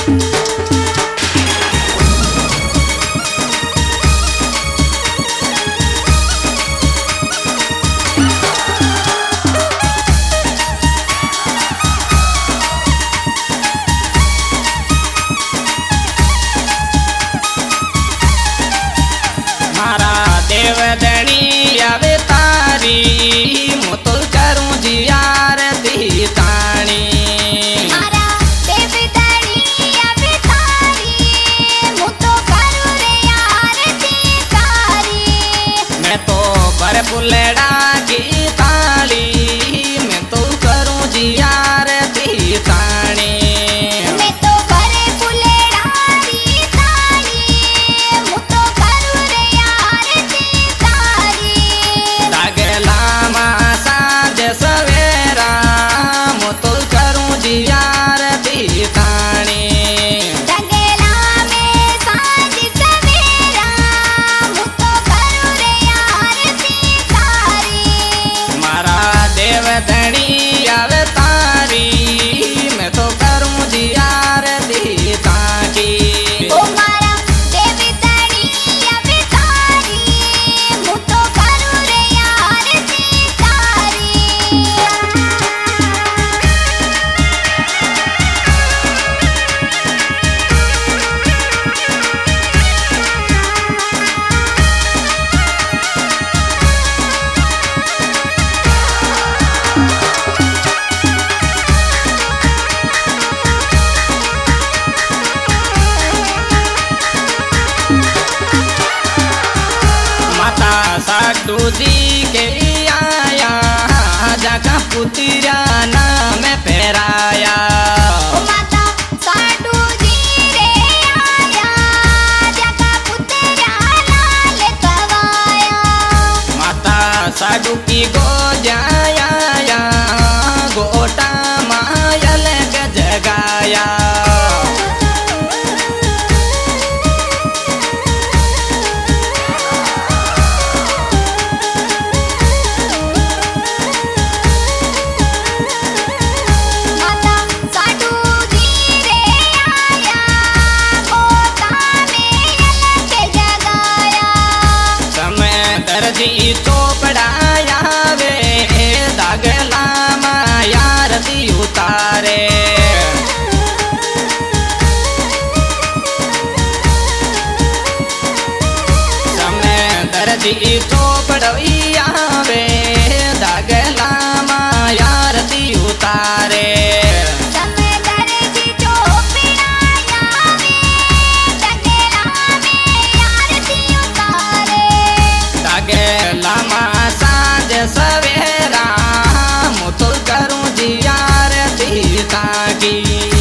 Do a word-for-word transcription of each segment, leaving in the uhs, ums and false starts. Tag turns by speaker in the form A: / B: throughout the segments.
A: देवदणी आवे तारी मु तो करूं जी आरती ताणी।
B: मारा देवदणी आवे तारी मु तो करूं रे आरती तारी।
A: मैं तो पर पुलड़ा की ताली मैं तो करूं जी आरती ताणी। देवदणी आवे तारी मैं तो करूं जी आरती ताकी।
B: ओ मारा देवदणी आवे तारी मु तो करूं रे आरती तारी।
A: साडू जी के आया जगा पुतिया नाम फेराया।
B: माता साडू जी रे आया जगा पुतिया लाल कवाया।
A: माता साडू की गोजाया गोटा मायल जगाया। दर्जी चोपड़ाया वे दागला मायारती उतारे। समय दर्जी चोपड़िया वे दागला मायारती उतारे। लामा साँझ सवेरा मु तो करूं जी आरती ताकी।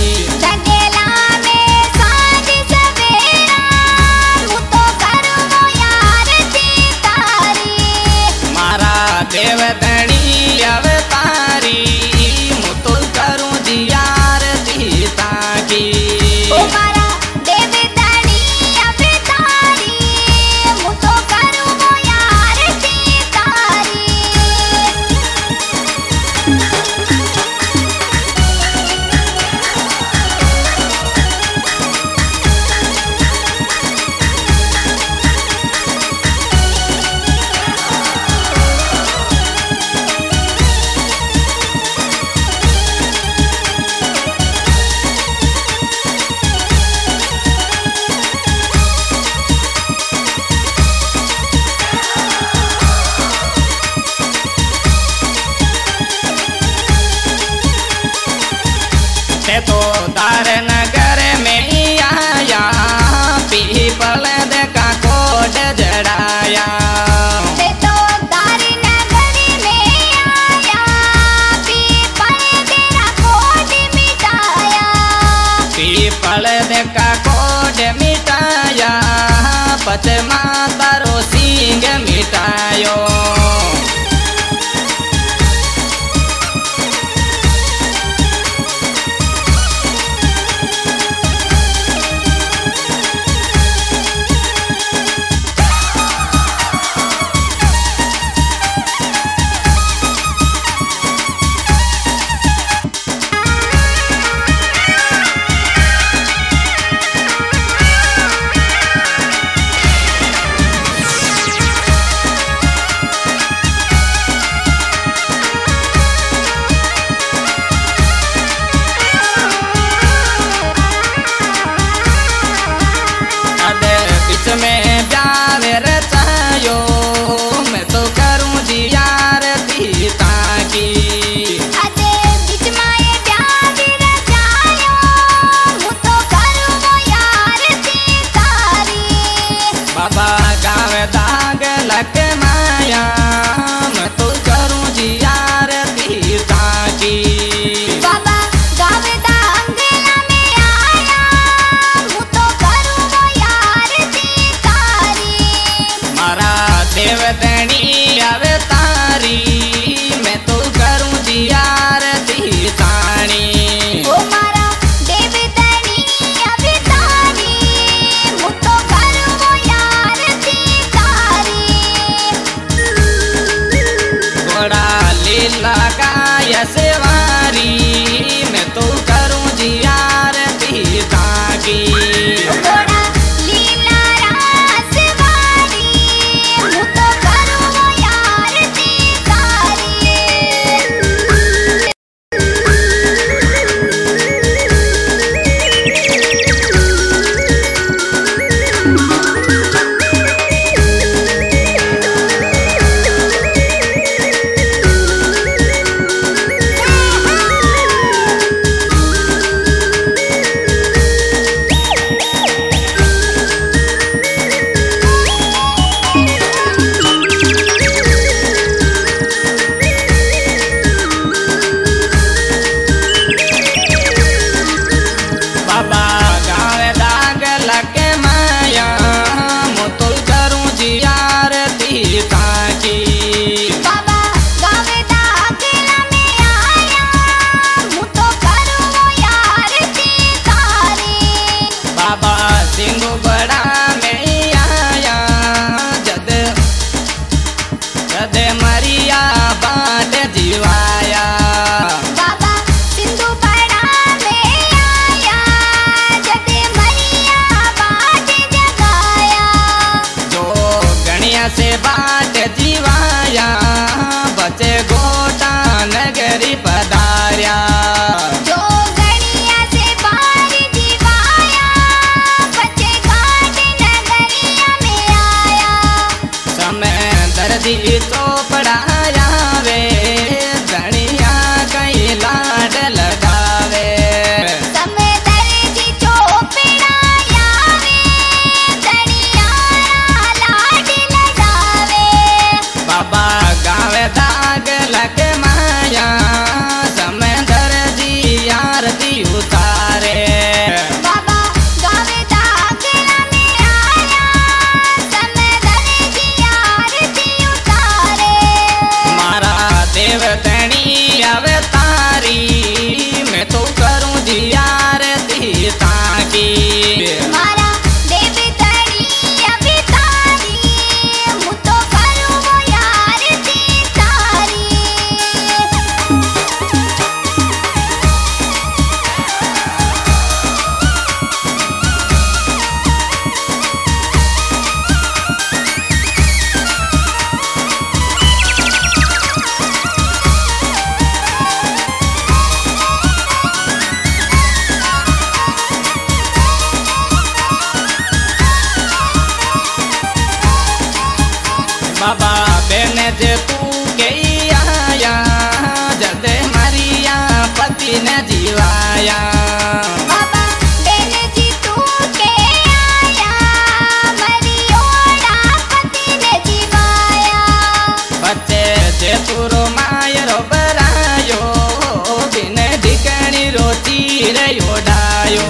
A: मारा देवदणी आवे तारी मु तो करूं जी आरती ताकी। तो दार नगर में आया पीपल का कोट जड़ाया।
B: तो दार नगर में आया पीपल का कोट मिटाया।
A: पीपल का कोट मिटाया पचमा तारो सिंह मिटायो। रे ओढ़ायो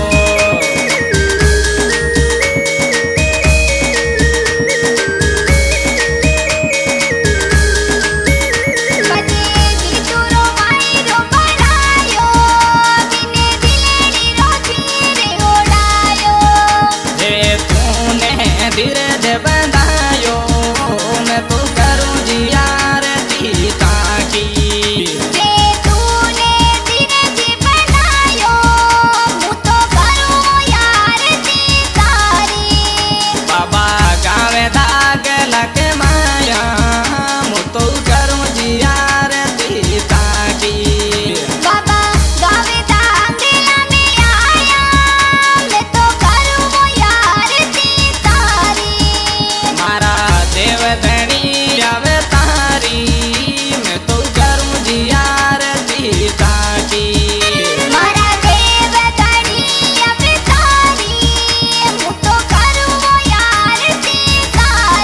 A: धीरज बंधायो मैं तो करूं जिया रे सीता की
B: जे तूने धीरज बनायो मु तो करूं यार सीता री
A: बाबा गावे दाग लग माया मु तो करूं जिया रे सीता की
B: बाबा गावे दांगला में आया मैं तो करूं यार सीता
A: मारा देव धनी अवतारी मैं तो करूं जिया रे सीता की
B: मारा देव धनी अवतारी मु तो करूं यार सीता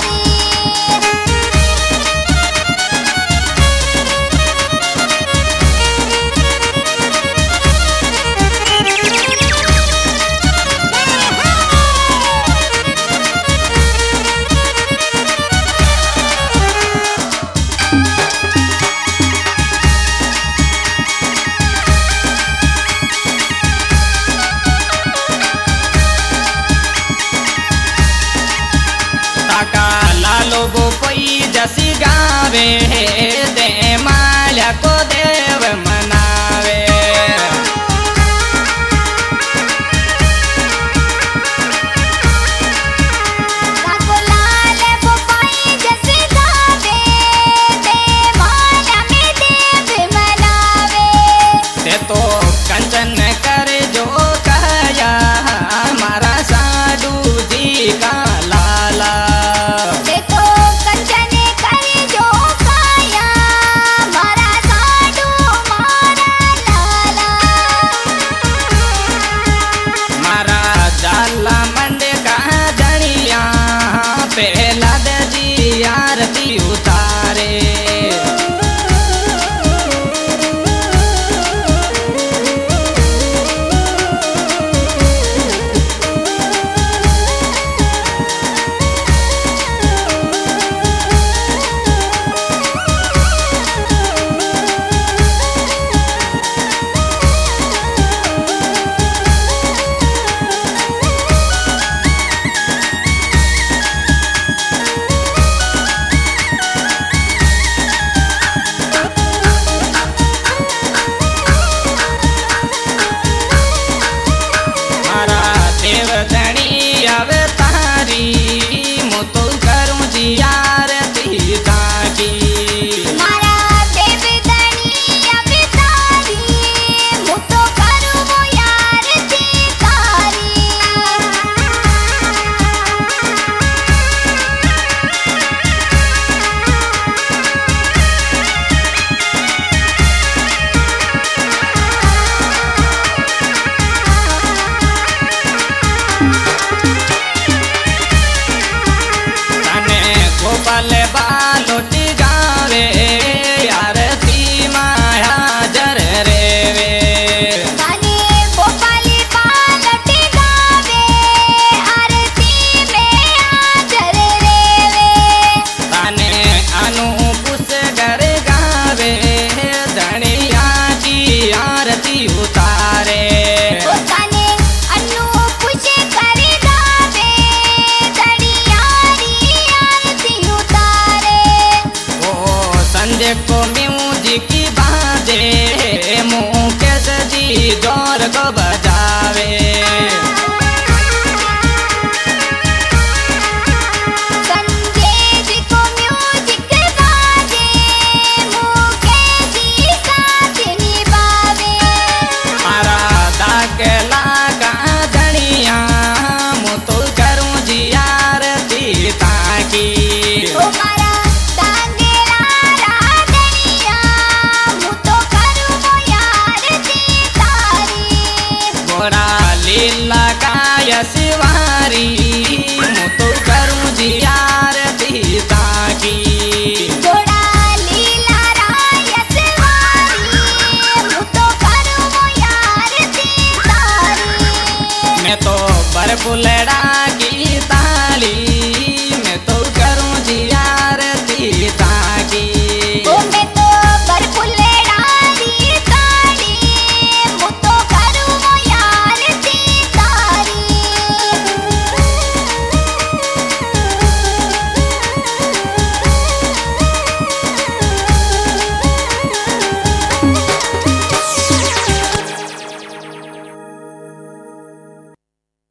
A: ताका लालो गोपई जसी गावे दे माल्या को देव मनावे
B: ताको लाल गोपाई जैसे गावे दे माला में देव मनावे
A: ते तो कंचन कर जो कहया मारा साधु जी का लाला
B: ते तो कंचन कर जो काया मारा साडू मारा लाला
A: मारा जाला मंडे का जनिया पहला दे जी आरती उतारे फुलड़ा की